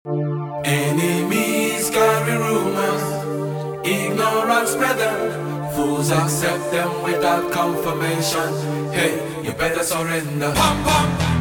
Enemies carry rumors, ignorance spread them. Fools accept them without confirmation. Hey, you better surrender. Pam pam.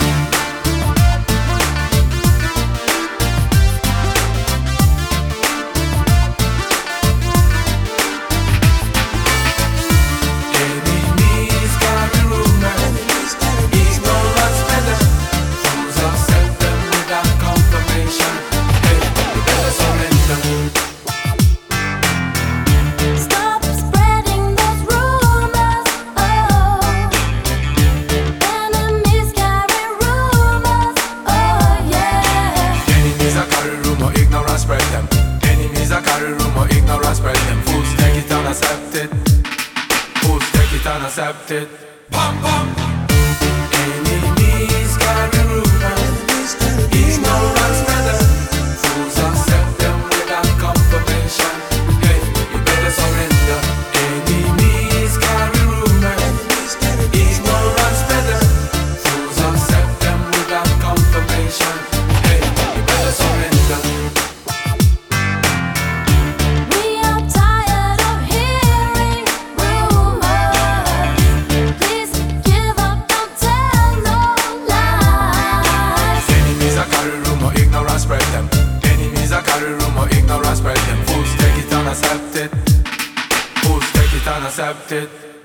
Accept it. Pam pam. Enemies carry rumors, ignorance spread them. Fools accept them without confirmation. Hey, you better surrender. Enemies carry rumors, ignorance spread them. Fools accept them without confirmation. Hey, you better surrender. Ignorance spread them. Fools take it and accept it. Fools take it and accept it.